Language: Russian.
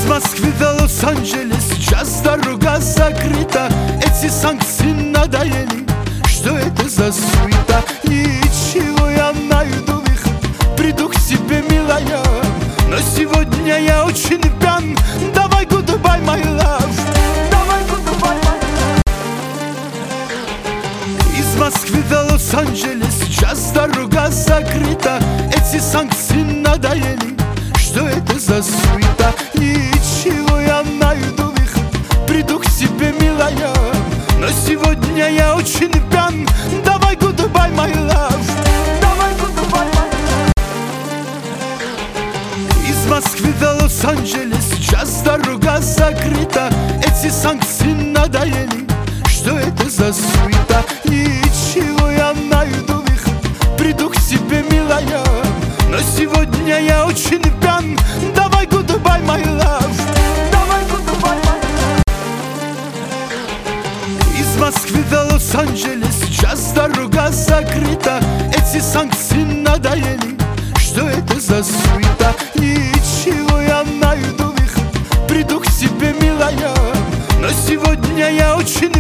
Из Москвы до Лос-Анджелес сейчас дорога закрыта. Эти санкции надоели, что это за суета? Ничего, я найду выход, приду к тебе, милая. Но сегодня я очень пьян. Давай goodbye, my love. Давай goodbye, my love. Из Москвы до Лос-Анджелес сейчас дорога закрыта. Эти санкции надоели, что это за суета? Ничего, я найду выход, приду к тебе, милая. Но сегодня я очень пьян. Давай goodbye, my love. Давай goodbye, my love. Из Москвы до Лос-Анджелес сейчас дорога закрыта. Эти санкции надоели, что это за суета? Ничего, я найду выход, приду к тебе, милая. Но сегодня я очень пьян. Давай goodbye, my love. Давай goodbye, my love. Из Москвы до Лос-Анджелес сейчас дорога закрыта. Эти санкции надоели, что это за суета? Ничего, я найду выход, приду к тебе, милая. Но сегодня я очень